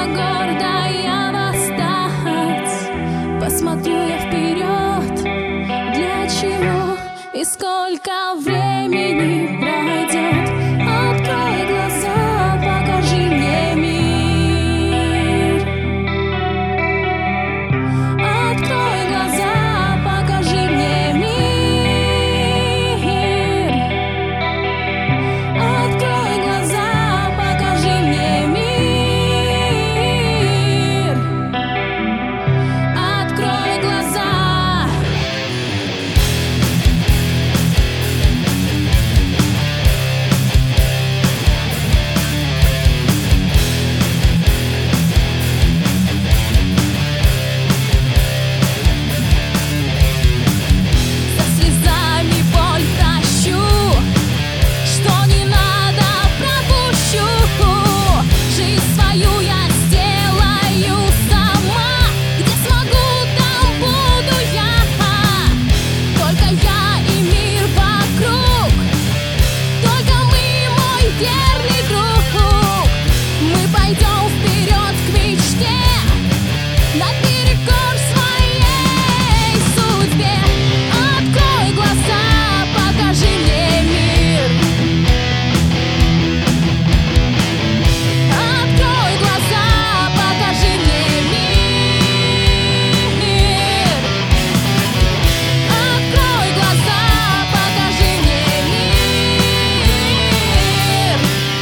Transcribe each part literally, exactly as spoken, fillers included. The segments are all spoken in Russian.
гордая восстать. Посмотрю я вперед, для чего и сколько времени пройдет. Открой глаза, покажи мне мир. Открой глаза, покажи мне мир. Открой глаза, покажи мне мир. Открой глаза. Со слезами боль прощу, что не надо пропущу. Жизнь свою я сделаю сама. Где смогу, там буду я. Только я и мир вокруг, только мы, мой верный друг. Мы пойдем вперед к мечте, наперекор своей судьбе. Открой глаза, покажи мне мир. Открой глаза, покажи мне мир. Открой глаза, покажи мне мир.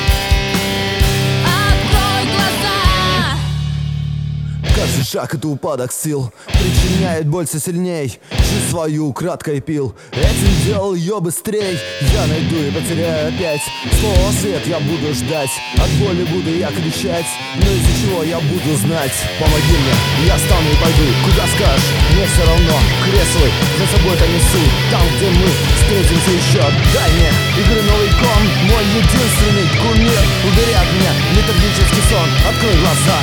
Открой глаза. Каждый шаг — это упадок сил, причиняет боль все сильней. Жизнь свою краткой пил, этим делал ее быстрей. Я найду и потеряю опять, снова свет я буду ждать. От боли буду я кричать, но из-за чего я буду знать. Помоги мне, я встану и пойду, куда скажешь, мне все равно. Крест свой за собой-то несу, там, где мы встретимся еще. Дай мне игры новый ком, мой единственный кумир. Убери от меня летаргический сон, открой глаза,